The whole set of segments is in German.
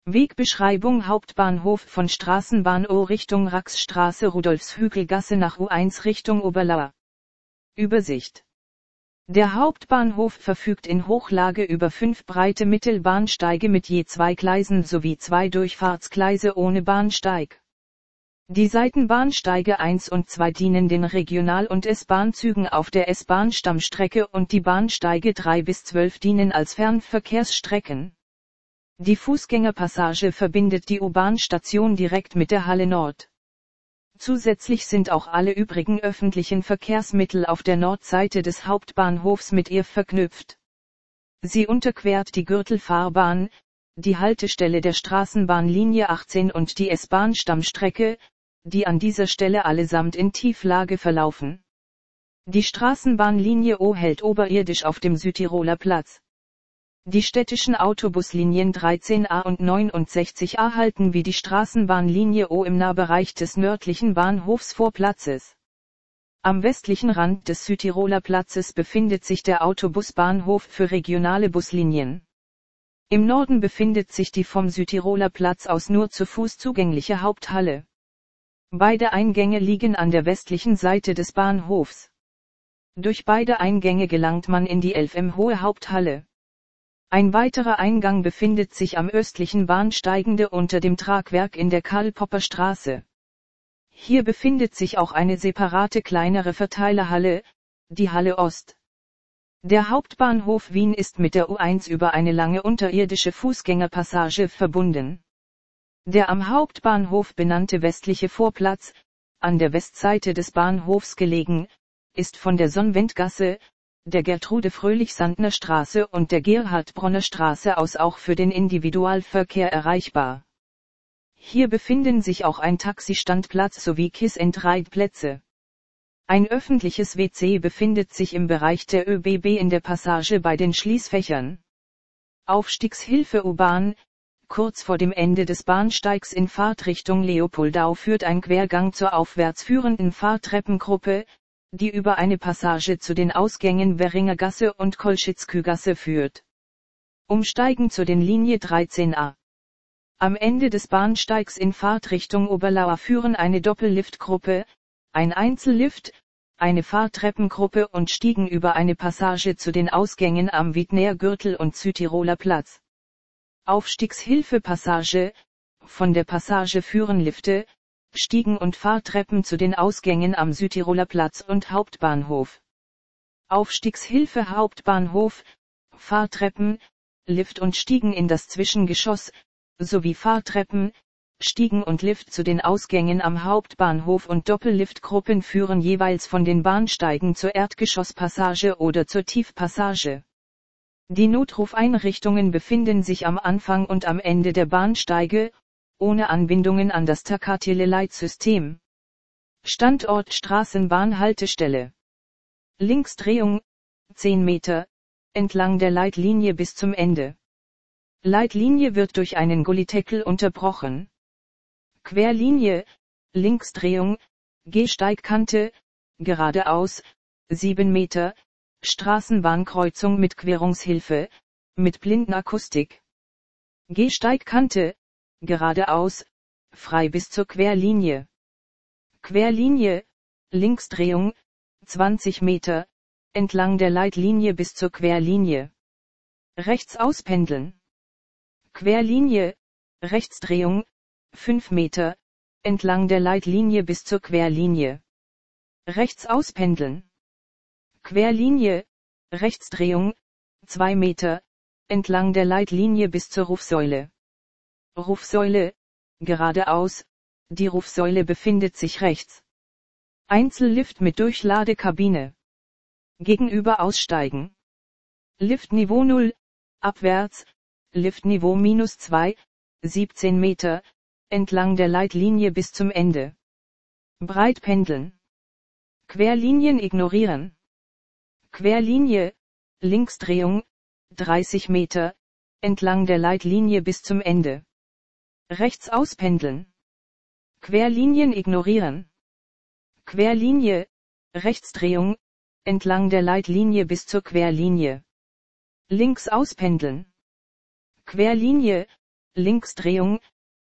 Wegbeschreibung: Hauptbahnhof von Straßenbahn O Richtung Raxstraße, Rudolfshügelgasse nach U1 Richtung Oberlauer. Übersicht. Der Hauptbahnhof verfügt in Hochlage über 5 breite Mittelbahnsteige mit je 2 Gleisen sowie 2 Durchfahrtsgleise ohne Bahnsteig. Die Seitenbahnsteige 1 und 2 dienen den Regional- und S-Bahn-Zügen auf der S-Bahn-Stammstrecke und die Bahnsteige 3 bis 12 dienen als Fernverkehrsstrecken. Die Fußgängerpassage verbindet die U-Bahn-Station direkt mit der Halle Nord. Zusätzlich sind auch alle übrigen öffentlichen Verkehrsmittel auf der Nordseite des Hauptbahnhofs mit ihr verknüpft. Sie unterquert die Gürtelfahrbahn, die Haltestelle der Straßenbahnlinie 18 und die S-Bahn-Stammstrecke, die an dieser Stelle allesamt in Tieflage verlaufen. Die Straßenbahnlinie O hält oberirdisch auf dem Südtiroler Platz. Die städtischen Autobuslinien 13a und 69a halten wie die Straßenbahnlinie O im Nahbereich des nördlichen Bahnhofsvorplatzes. Am westlichen Rand des Südtiroler Platzes befindet sich der Autobusbahnhof für regionale Buslinien. Im Norden befindet sich die vom Südtiroler Platz aus nur zu Fuß zugängliche Haupthalle. Beide Eingänge liegen an der westlichen Seite des Bahnhofs. Durch beide Eingänge gelangt man in die 11 hohe Haupthalle. Ein weiterer Eingang befindet sich am östlichen Bahnsteigende unter dem Tragwerk in der Karl-Popper-Straße. Hier befindet sich auch eine separate kleinere Verteilerhalle, die Halle Ost. Der Hauptbahnhof Wien ist mit der U1 über eine lange unterirdische Fußgängerpassage verbunden. Der am Hauptbahnhof benannte westliche Vorplatz, an der Westseite des Bahnhofs gelegen, ist von der Sonnwendgasse, der Gertrude-Fröhlich-Sandner Straße und der Gerhard-Bronner Straße aus auch für den Individualverkehr erreichbar. Hier befinden sich auch ein Taxistandplatz sowie Kiss-and-Ride-Plätze. Ein öffentliches WC befindet sich im Bereich der ÖBB in der Passage bei den Schließfächern. Aufstiegshilfe U-Bahn: Kurz vor dem Ende des Bahnsteigs in Fahrtrichtung Leopoldau führt ein Quergang zur aufwärts führenden Fahrtreppengruppe, die über eine Passage zu den Ausgängen Währingergasse und Kolschitzkügasse führt. Umsteigen zu den Linie 13a. Am Ende des Bahnsteigs in Fahrtrichtung Oberlauer führen eine Doppelliftgruppe, ein Einzellift, eine Fahrtreppengruppe und Stiegen über eine Passage zu den Ausgängen am Wiedner Gürtel und Südtiroler Platz. Aufstiegshilfe-Passage: Von der Passage führen Lifte, Stiegen und Fahrtreppen zu den Ausgängen am Südtiroler Platz und Hauptbahnhof. Aufstiegshilfe Hauptbahnhof: Fahrtreppen, Lift und Stiegen in das Zwischengeschoss, sowie Fahrtreppen, Stiegen und Lift zu den Ausgängen am Hauptbahnhof und Doppelliftgruppen führen jeweils von den Bahnsteigen zur Erdgeschosspassage oder zur Tiefpassage. Die Notrufeinrichtungen befinden sich am Anfang und am Ende der Bahnsteige, ohne Anbindungen an das Takatele-Leitsystem. Standort Straßenbahnhaltestelle. Linksdrehung, 10 Meter, entlang der Leitlinie bis zum Ende. Leitlinie wird durch einen Gullydeckel unterbrochen. Querlinie, Linksdrehung, Gehsteigkante, geradeaus, 7 Meter, Straßenbahnkreuzung mit Querungshilfe, mit Blindenakustik. Gehsteigkante, geradeaus, frei bis zur Querlinie. Querlinie, Linksdrehung, 20 Meter, entlang der Leitlinie bis zur Querlinie. Rechts auspendeln. Querlinie, Rechtsdrehung, 5 Meter, entlang der Leitlinie bis zur Querlinie. Rechts auspendeln. Querlinie, Rechtsdrehung, 2 Meter, entlang der Leitlinie bis zur Rufsäule. Rufsäule, geradeaus, die Rufsäule befindet sich rechts. Einzellift mit Durchladekabine. Gegenüber aussteigen. Liftniveau 0, abwärts, Liftniveau -2, 17 Meter, entlang der Leitlinie bis zum Ende. Breit pendeln. Querlinien ignorieren. Querlinie, Linksdrehung, 30 Meter, entlang der Leitlinie bis zum Ende. Rechts auspendeln. Querlinien ignorieren. Querlinie, Rechtsdrehung, entlang der Leitlinie bis zur Querlinie. Links auspendeln. Querlinie, Linksdrehung,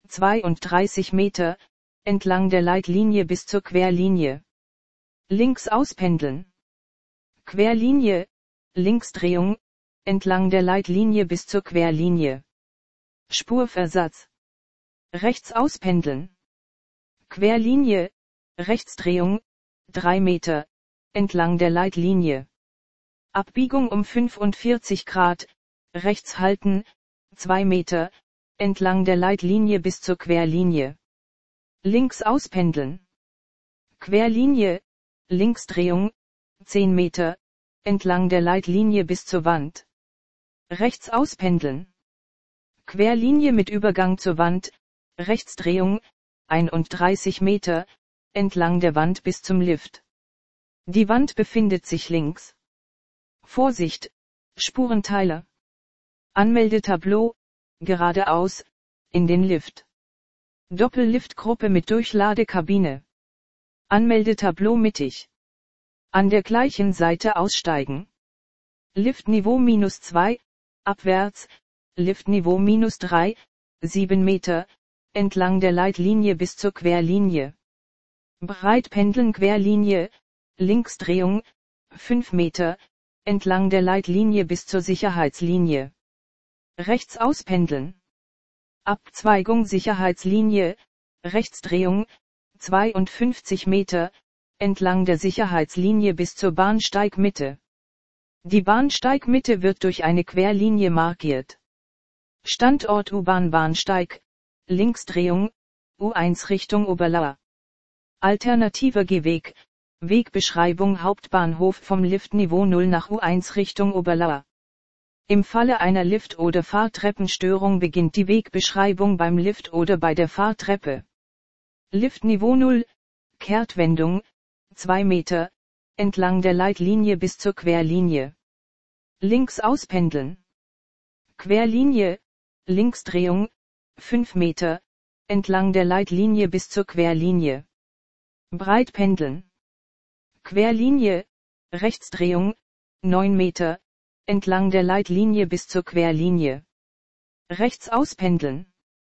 32 Meter, entlang der Leitlinie bis zur Querlinie. Links auspendeln. Querlinie, Linksdrehung, entlang der Leitlinie bis zur Querlinie. Spurversatz. Rechts auspendeln. Querlinie, Rechtsdrehung, 3 Meter, entlang der Leitlinie. Abbiegung um 45 Grad, rechts halten, 2 Meter, entlang der Leitlinie bis zur Querlinie. Links auspendeln. Querlinie, Linksdrehung, 10 Meter, entlang der Leitlinie bis zur Wand. Rechts auspendeln. Querlinie mit Übergang zur Wand, Rechtsdrehung, 31 Meter, entlang der Wand bis zum Lift. Die Wand befindet sich links. Vorsicht, Spurenteiler. Anmeldetableau, geradeaus, in den Lift. Doppelliftgruppe mit Durchladekabine. Anmeldetableau mittig. An der gleichen Seite aussteigen. Liftniveau -2, abwärts, Liftniveau -3, 7 Meter, entlang der Leitlinie bis zur Querlinie. Breitpendeln Querlinie, Linksdrehung, 5 Meter, entlang der Leitlinie bis zur Sicherheitslinie. Rechts auspendeln. Abzweigung Sicherheitslinie, Rechtsdrehung, 52 Meter, entlang der Sicherheitslinie bis zur Bahnsteigmitte. Die Bahnsteigmitte wird durch eine Querlinie markiert. Standort U-Bahn-Bahnsteig, Linksdrehung, U1 Richtung Oberlauer. Alternativer Gehweg, Wegbeschreibung Hauptbahnhof vom Liftniveau 0 nach U1 Richtung Oberlauer. Im Falle einer Lift- oder Fahrtreppenstörung beginnt die Wegbeschreibung beim Lift oder bei der Fahrtreppe. Liftniveau 0, Kehrtwendung, 2 Meter, entlang der Leitlinie bis zur Querlinie. Links auspendeln. Querlinie, Linksdrehung, 5 Meter, entlang der Leitlinie bis zur Querlinie. Breitpendeln. Querlinie, Rechtsdrehung, 9 Meter, entlang der Leitlinie bis zur Querlinie. Rechts auspendeln.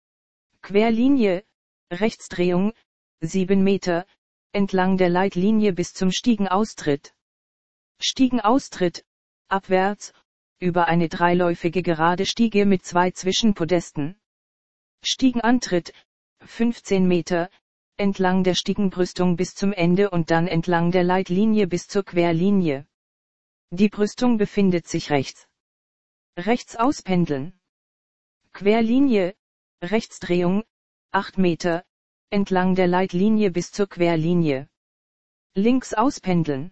Querlinie, Rechtsdrehung, 7 Meter, entlang der Leitlinie bis zum Stiegenaustritt. Stiegenaustritt, abwärts, über eine dreiläufige gerade Stiege mit 2 Zwischenpodesten. Stiegenantritt, 15 Meter, entlang der Stiegenbrüstung bis zum Ende und dann entlang der Leitlinie bis zur Querlinie. Die Brüstung befindet sich rechts. Rechts auspendeln. Querlinie, Rechtsdrehung, 8 Meter, entlang der Leitlinie bis zur Querlinie. Links auspendeln.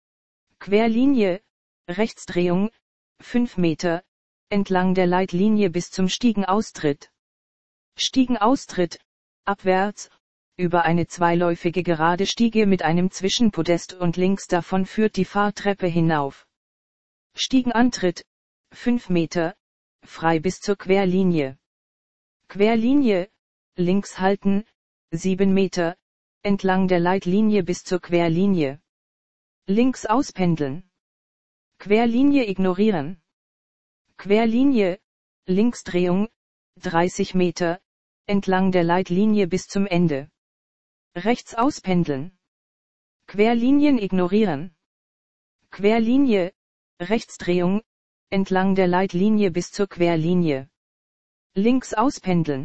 Querlinie, Rechtsdrehung, 5 Meter, entlang der Leitlinie bis zum Stiegenaustritt. Stiegenaustritt, abwärts, über eine zweiläufige gerade Stiege mit einem Zwischenpodest und links davon führt die Fahrtreppe hinauf. Stiegenantritt, 5 Meter, frei bis zur Querlinie. Querlinie, links halten, 7 Meter, entlang der Leitlinie bis zur Querlinie. Links auspendeln. Querlinie ignorieren. Querlinie, Linksdrehung, 30 Meter, entlang der Leitlinie bis zum Ende. Rechts auspendeln. Querlinien ignorieren. Querlinie, Rechtsdrehung, entlang der Leitlinie bis zur Querlinie. Links auspendeln.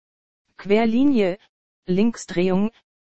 Querlinie, Linksdrehung,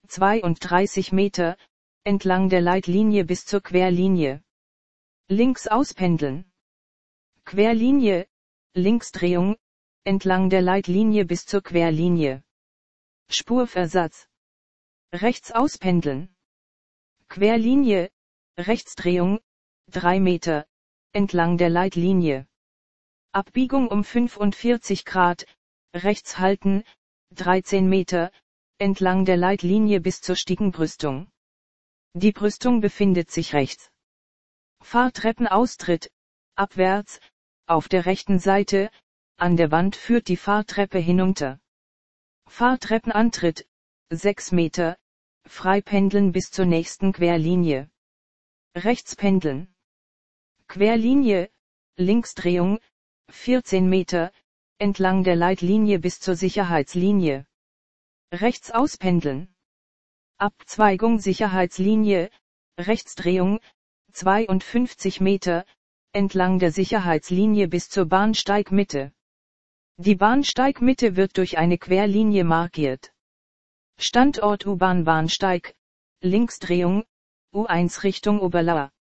32 Meter, entlang der Leitlinie bis zur Querlinie. Links auspendeln. Querlinie, Linksdrehung, entlang der Leitlinie bis zur Querlinie. Spurversatz. Rechts auspendeln. Querlinie, Rechtsdrehung, 3 Meter, entlang der Leitlinie. Abbiegung um 45 Grad, rechts halten, 13 Meter, entlang der Leitlinie bis zur Stiegenbrüstung. Die Brüstung befindet sich rechts. Fahrtreppenaustritt, abwärts, auf der rechten Seite, an der Wand führt die Fahrtreppe hinunter. Fahrtreppenantritt, 6 Meter, Freipendeln bis zur nächsten Querlinie. Rechts pendeln. Querlinie, Linksdrehung, 14 Meter, entlang der Leitlinie bis zur Sicherheitslinie. Rechts auspendeln. Abzweigung Sicherheitslinie, Rechtsdrehung, 52 Meter, entlang der Sicherheitslinie bis zur Bahnsteigmitte. Die Bahnsteigmitte wird durch eine Querlinie markiert. Standort U-Bahn Bahnsteig, Linksdrehung, U1 Richtung Oberlauer.